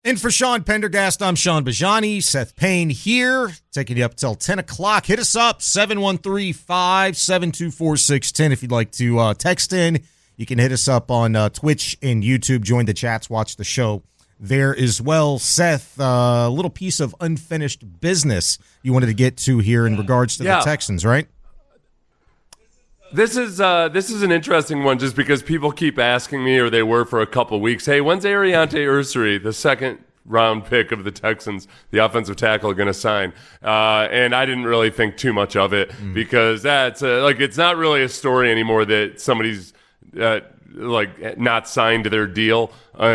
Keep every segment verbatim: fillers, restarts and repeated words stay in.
And for Sean Pendergast, I'm Sean Bajani. Seth Payne here, taking you up till ten o'clock. Hit us up, seven one three, five seven two, four six one zero if you'd like to uh, text in. You can hit us up on uh, Twitch and YouTube. Join the chats, watch the show there as well. Seth, a uh, little piece of unfinished business you wanted to get to here in regards to yeah. the Texans, right? This is uh, this is an interesting one just because people keep asking me, or they were for a couple weeks, hey, when's Ariante Ursary, the second round pick of the Texans, the offensive tackle, going to sign? Uh, and I didn't really think too much of it mm. because that's uh, like it's not really a story anymore that somebody's uh, like not signed their deal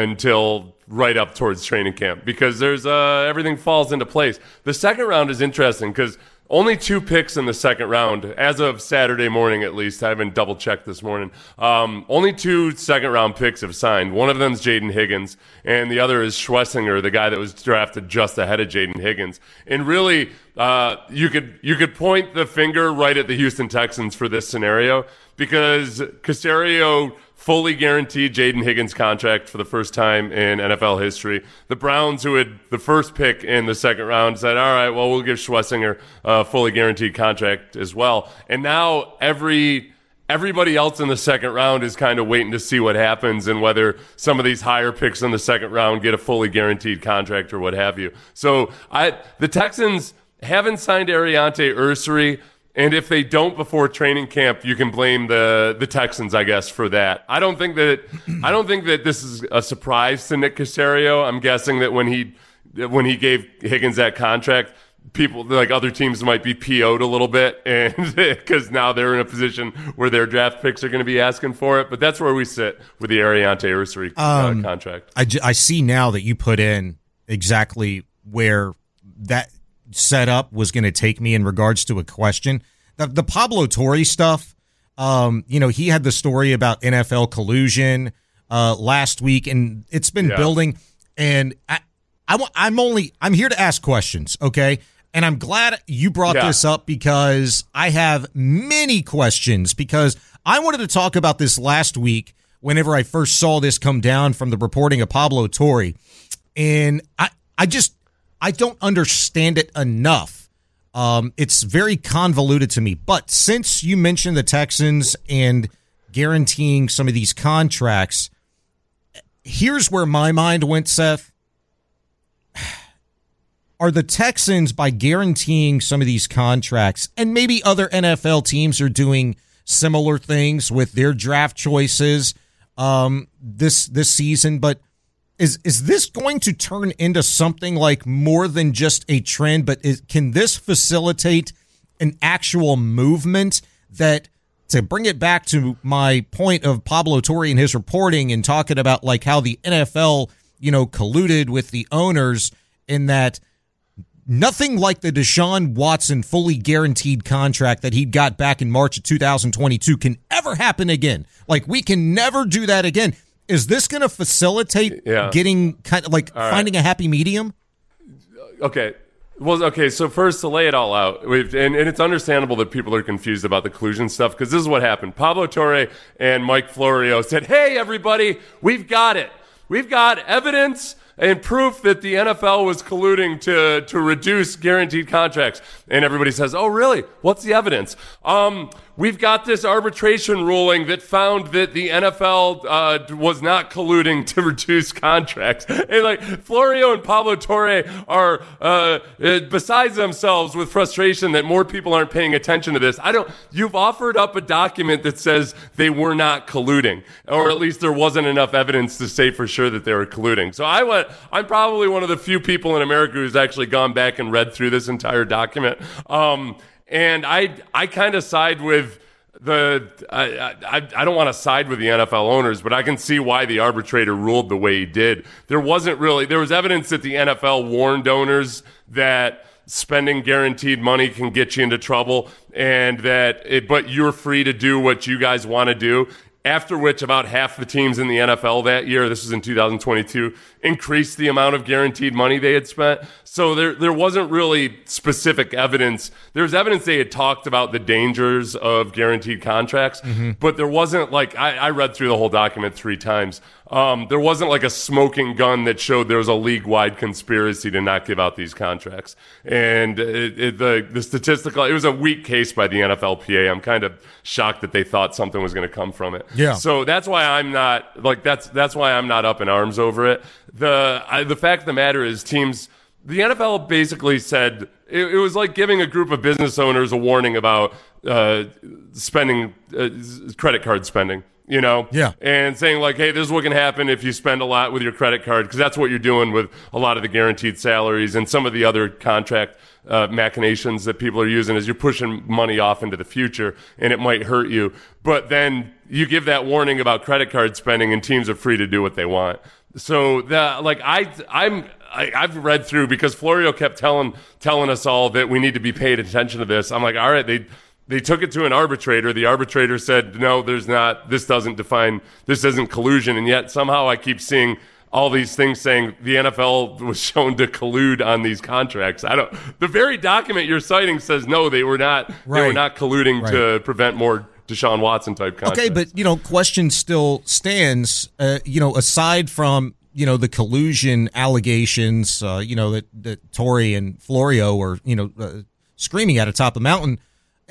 until right up towards training camp because there's uh, everything falls into place. The second round is interesting because only two picks in the second round, as of Saturday morning at least. I haven't double-checked this morning. Um, only two second-round picks have signed. One of them is Jaden Higgins, and the other is Schlesinger, the guy that was drafted just ahead of Jaden Higgins. And really, uh, you could you could point the finger right at the Houston Texans for this scenario because Caserio fully guaranteed Jaden Higgins' contract for the first time in N F L history. The Browns, who had the first pick in the second round, said, all right, well, we'll give Schlesinger a fully guaranteed contract as well. And now every everybody else in the second round is kind of waiting to see what happens and whether some of these higher picks in the second round get a fully guaranteed contract or what have you. So I the Texans haven't signed Ariante Ursary. And if they don't before training camp, you can blame the, the Texans, I guess, for that. I don't think that I don't think that this is a surprise to Nick Caserio. I'm guessing that when he when he gave Higgins that contract, people like other teams might be P O'd a little bit, and because now they're in a position where their draft picks are going to be asking for it. But that's where we sit with the Ariante Ursary uh, um, contract. I, I see now that you put in exactly where that setup was going to take me in regards to a question. The, the Pablo Torre stuff, um, you know, he had the story about N F L collusion uh, last week, and it's been yeah. building. And I, I, I'm only I'm here to ask questions, okay? And I'm glad you brought yeah. this up because I have many questions because I wanted to talk about this last week whenever I first saw this come down from the reporting of Pablo Torre. And I, I just I don't understand it enough. Um, it's very convoluted to me. But since you mentioned the Texans and guaranteeing some of these contracts, here's where my mind went, Seth. Are the Texans, by guaranteeing some of these contracts, and maybe other N F L teams are doing similar things with their draft choices um, this this season, but Is is this going to turn into something like more than just a trend, but is, can this facilitate an actual movement that, to bring it back to my point of Pablo Torre and his reporting and talking about like how the N F L, you know, colluded with the owners in that nothing like the Deshaun Watson fully guaranteed contract that he got back in March of two thousand twenty-two can ever happen again. Like, we can never do that again. Is this going to facilitate yeah. getting kind of like all finding right. a happy medium? Okay. Well, okay. So first, to lay it all out, we've, and, and it's understandable that people are confused about the collusion stuff because this is what happened. Pablo Torre and Mike Florio said, hey, everybody, we've got it. We've got evidence and proof that the N F L was colluding to, to reduce guaranteed contracts. And everybody says, oh, really? What's the evidence? Um, we've got this arbitration ruling that found that the N F L uh, was not colluding to reduce contracts. And like Florio and Pablo Torre are uh, besides themselves with frustration that more people aren't paying attention to this. I don't. You've offered up a document that says they were not colluding, or at least there wasn't enough evidence to say for sure that they were colluding. So I went. I'm probably one of the few people in America who's actually gone back and read through this entire document. Um, and I, I kind of side with the, I, I, I don't want to side with the N F L owners, but I can see why the arbitrator ruled the way he did. There wasn't really, there was evidence that the N F L warned owners that spending guaranteed money can get you into trouble and that, it, but you're free to do what you guys want to do. after which about half the teams in the N F L that year, this was in two thousand twenty-two, increased the amount of guaranteed money they had spent. So there there wasn't really specific evidence. There was evidence they had talked about the dangers of guaranteed contracts, mm-hmm. but there wasn't like, I, I read through the whole document three times. Um, there wasn't like a smoking gun that showed there was a league-wide conspiracy to not give out these contracts. And it, it, the, the statistical, it was a weak case by the N F L P A. I'm kind of shocked that they thought something was going to come from it. Yeah. So that's why I'm not like that's that's why I'm not up in arms over it. The I, the fact of the matter is, teams, the N F L basically said it, it was like giving a group of business owners a warning about uh, spending uh, credit card spending. You know, yeah, and saying like, hey, this is what can happen if you spend a lot with your credit card, because that's what you're doing with a lot of the guaranteed salaries and some of the other contract uh, machinations that people are using, is you're pushing money off into the future and it might hurt you. But then you give that warning about credit card spending and teams are free to do what they want. So that, like, I, I'm, I, I've read through, because Florio kept telling telling us all that we need to be paid attention to this. I'm like, all right, they. They took it to an arbitrator. The arbitrator said, no, there's not, this doesn't define, this isn't collusion. And yet somehow I keep seeing all these things saying the N F L was shown to collude on these contracts. I don't, the very document you're citing says, no, they were not, right. they were not colluding right. to prevent more Deshaun Watson type contracts. Okay, but, you know, question still stands, uh, you know, aside from, you know, the collusion allegations, uh, you know, that, that Torrey and Florio are, you know, uh, screaming at the top of the mountain.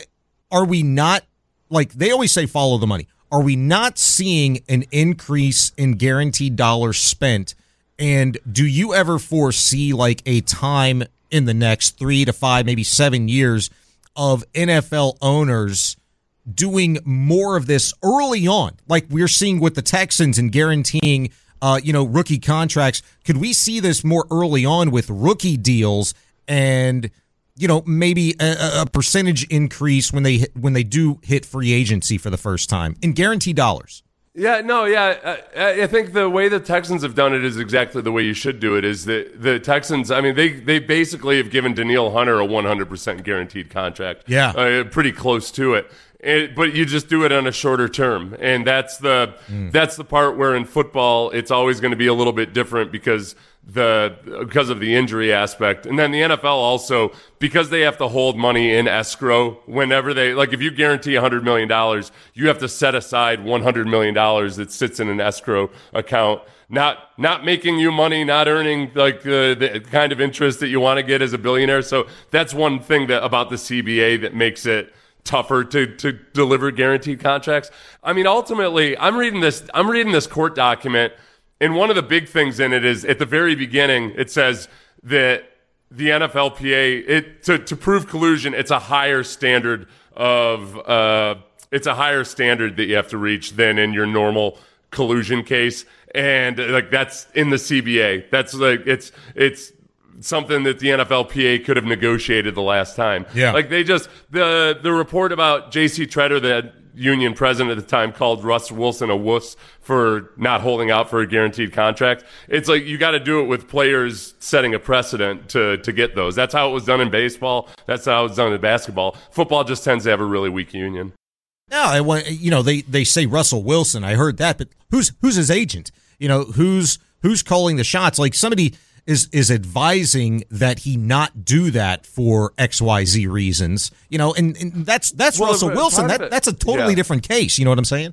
Are we not, like they always say, follow the money? Are we not seeing an increase in guaranteed dollars spent? And do you ever foresee like a time in the next three to five, maybe seven years of N F L owners doing more of this early on, like we're seeing with the Texans and guaranteeing, uh, you know, rookie contracts? Could we see this more early on with rookie deals and, you know, maybe a, a percentage increase when they when they do hit free agency for the first time in guaranteed dollars? Yeah, no, yeah. I, I think the way the Texans have done it is exactly the way you should do it. Is that the Texans, I mean, they, they basically have given Danielle Hunter a one hundred percent guaranteed contract. Yeah. Uh, pretty close to it. It, but you just do it on a shorter term. And that's the mm. that's the part where in football it's always going to be a little bit different because the because of the injury aspect. And then the N F L also, because they have to hold money in escrow whenever they, like if you guarantee one hundred million dollars, you have to set aside one hundred million dollars that sits in an escrow account. Not not making you money, not earning like the, the kind of interest that you want to get as a billionaire. So that's one thing that about the C B A that makes it tougher to, to deliver guaranteed contracts. I mean, ultimately, I'm reading this, I'm reading this court document, and one of the big things in it is at the very beginning, it says that the N F L P A, it, to, to prove collusion, it's a higher standard of, uh, it's a higher standard that you have to reach than in your normal collusion case. And like, that's in the C B A. That's like, it's, it's, something that the N F L P A could have negotiated the last time. Yeah. Like they just, the the report about J C Treader, the union president at the time, called Russ Wilson a wuss for not holding out for a guaranteed contract. It's like you got to do it with players setting a precedent to to get those. That's how it was done in baseball. That's how it was done in basketball. Football just tends to have a really weak union. No, I want, you know, they, they say Russell Wilson. I heard that, but who's who's his agent? You know, who's who's calling the shots? Like somebody is is advising that he not do that for X Y Z reasons, you know, and, and that's that's well, Russell Wilson. That it, that's a totally yeah. different case. You know what I'm saying?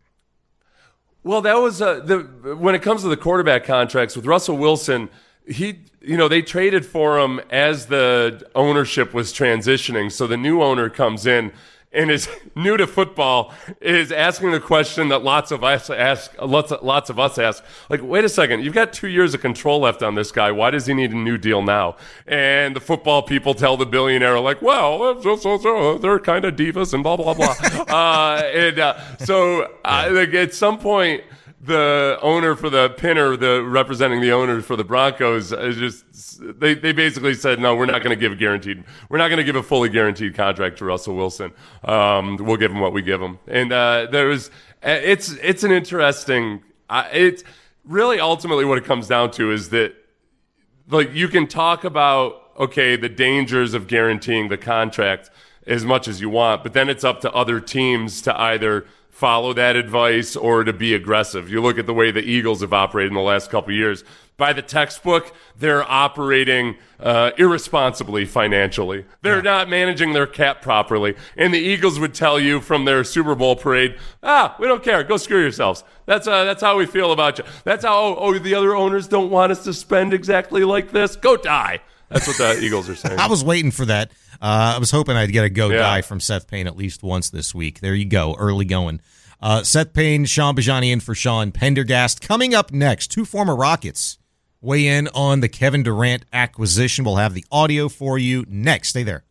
Well, that was uh, the when it comes to the quarterback contracts with Russell Wilson, he you know they traded for him as the ownership was transitioning. So the new owner comes in and is new to football, is asking the question that lots of us ask, lots of, lots of us ask, like, wait a second, you've got two years of control left on this guy. Why does he need a new deal now? And the football people tell the billionaire, like, well, they're kind of divas and blah, blah, blah. uh, and uh, so uh, like at some point, the owner for the pinner, the representing the owner for the Broncos, is just they, they basically said, no, we're not going to give a guaranteed, we're not going to give a fully guaranteed contract to Russell Wilson. Um, we'll give him what we give him. And uh, there was, it's it's an interesting, uh, it's really ultimately what it comes down to is that, like, you can talk about, okay, the dangers of guaranteeing the contract as much as you want, but then it's up to other teams to either follow that advice or to be aggressive. You look at the way the Eagles have operated in the last couple of years. By the textbook, they're operating uh, irresponsibly financially. They're yeah. not managing their cap properly. And the Eagles would tell you from their Super Bowl parade, ah, we don't care. Go screw yourselves. That's uh, that's how we feel about you. That's how, oh, oh, the other owners don't want us to spend exactly like this. Go die. That's what the Eagles are saying. I was waiting for that. Uh, I was hoping I'd get a go yeah. die from Seth Payne at least once this week. There you go, early going. Uh, Seth Payne, Sean Bajani in for Sean Pendergast. Coming up next, two former Rockets weigh in on the Kevin Durant acquisition. We'll have the audio for you next. Stay there.